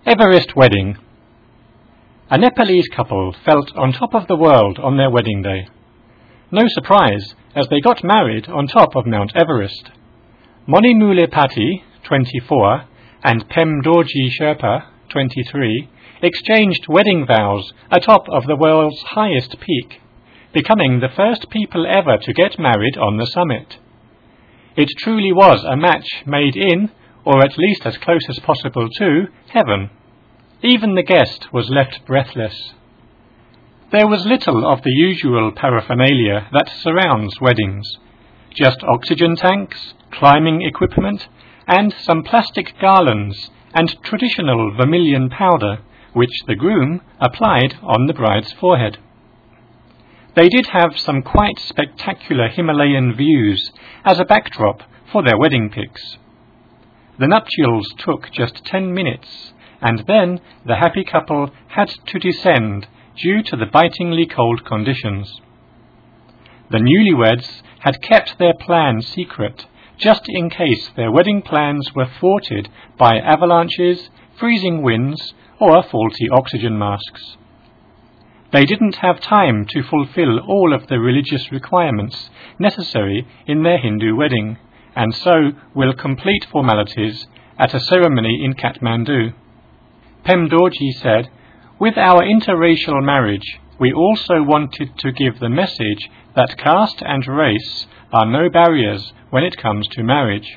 Everest Wedding. A Nepalese couple felt on top of the world on their wedding day. No surprise, as they got married on top of Mount Everest. Moni Mule Pati, 24, and Pem Dorji Sherpa, 23, exchanged wedding vows atop of the world's highest peak, becoming the first people ever to get married on the summit. It truly was a match made in, or at least as close as possible to, heaven. Even the guest was left breathless. There was little of the usual paraphernalia that surrounds weddings. Just oxygen tanks, climbing equipment, and some plastic garlands and traditional vermilion powder, which the groom applied on the bride's forehead. They did have some quite spectacular Himalayan views as a backdrop for their wedding pics. The nuptials took just 10 minutes, and then the happy couple had to descend due to the bitingly cold conditions. The newlyweds had kept their plan secret, just in case their wedding plans were thwarted by avalanches, freezing winds, or faulty oxygen masks. They didn't have time to fulfill all of the religious requirements necessary in their Hindu wedding, and so will complete formalities at a ceremony in Kathmandu. Pem Dorji said, "With our interracial marriage, we also wanted to give the message that caste and race are no barriers when it comes to marriage."